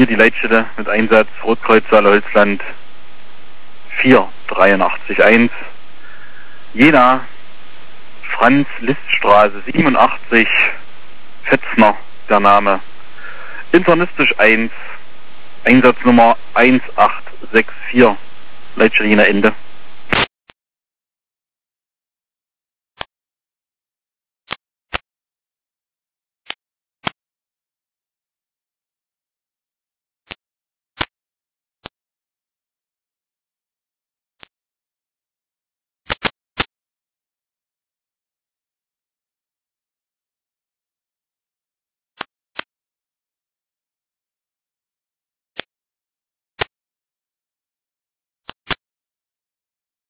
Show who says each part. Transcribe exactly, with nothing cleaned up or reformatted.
Speaker 1: hier die Leitstelle mit Einsatz Rotkreuz Saale-Holzland vier drei acht eins. Jena, Franz-Liszt-Straße siebenundachtzig, Fetzner der Name. Internistisch eins, Einsatznummer eins acht sechs vier, Leitstelle Jena Ende.